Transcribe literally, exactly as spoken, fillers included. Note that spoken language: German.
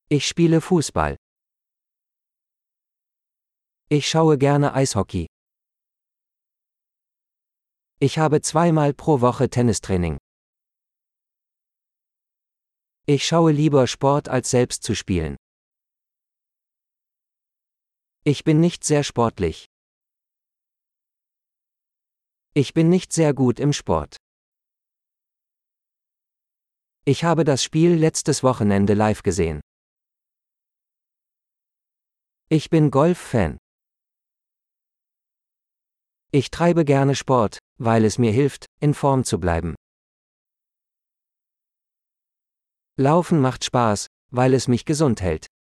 Ich spiele Fußball. Ich schaue gerne Eishockey. Ich habe zweimal pro Woche Tennistraining. Ich schaue lieber Sport als selbst zu spielen. Ich bin nicht sehr sportlich. Ich bin nicht sehr gut im Sport. Ich habe das Spiel letztes Wochenende live gesehen. Ich bin Golf-Fan. Ich treibe gerne Sport, weil es mir hilft, in Form zu bleiben. Laufen macht Spaß, weil es mich gesund hält.